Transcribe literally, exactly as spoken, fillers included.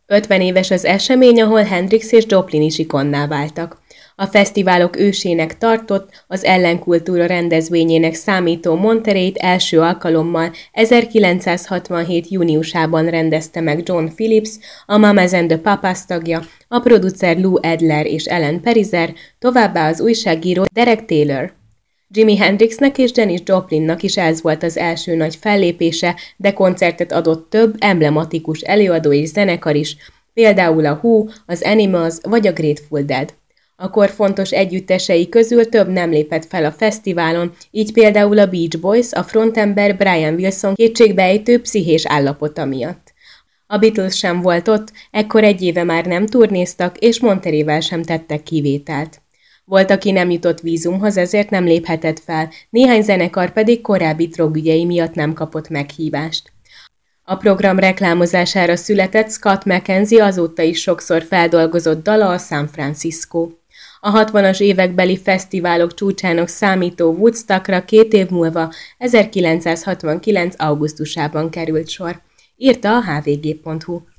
ötven éves az esemény, ahol Hendrix és Joplin is ikonná váltak. A fesztiválok ősének tartott, az ellenkultúra rendezvényének számító Montereyt első alkalommal ezerkilencszázhatvanhét júniusában rendezte meg John Phillips, a Mamas and the Papas tagja, a producer Lou Adler és Ellen Pariser, továbbá az újságíró Derek Taylor. Jimi Hendrixnek és Janis Joplinnak is ez volt az első nagy fellépése, de koncertet adott több emblematikus előadó és zenekar is, például a Who, az Animals vagy a Grateful Dead. A kor fontos együttesei közül több nem lépett fel a fesztiválon, így például a Beach Boys, a frontember Brian Wilson kétségbeejtő pszichés állapota miatt. A Beatles sem volt ott, ekkor egy éve már nem turnéztak, és Montereyvel sem tettek kivételt. Volt, aki nem jutott vízumhoz, ezért nem léphetett fel, néhány zenekar pedig korábbi drogügyei miatt nem kapott meghívást. A program reklámozására született Scott McKenzie azóta is sokszor feldolgozott dala a San Francisco. A hatvanas évekbeli fesztiválok csúcsának számító Woodstockra két év múlva ezerkilencszázhatvankilenc augusztusában került sor, írta a hvg pont hu.